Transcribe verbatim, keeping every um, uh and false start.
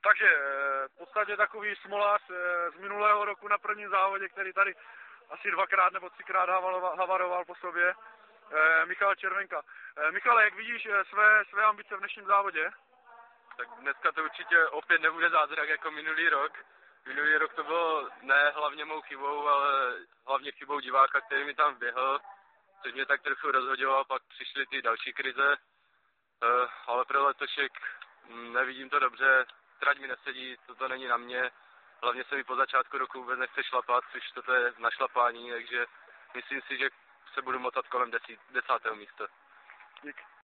Takže v podstatě takový smolář z minulého roku na prvním závodě, který tady asi dvakrát nebo třikrát havaroval po sobě, Michal Červenka. Michale, jak vidíš své, své ambice v dnešním závodě? Tak dneska to určitě opět nebude zázrak jako minulý rok. Minulý rok to bylo ne hlavně mou chybou, ale hlavně chybou diváka, který mi tam vběhl, což mě tak trochu rozhodilo a pak přišly ty další krize. Ale pro letošek nevidím to dobře, trať mi nesedí, toto není na mě. Hlavně se mi po začátku roku vůbec nechce šlapat, což toto je našlapání, takže myslím si, že se budu motat kolem desítého místa. Dík.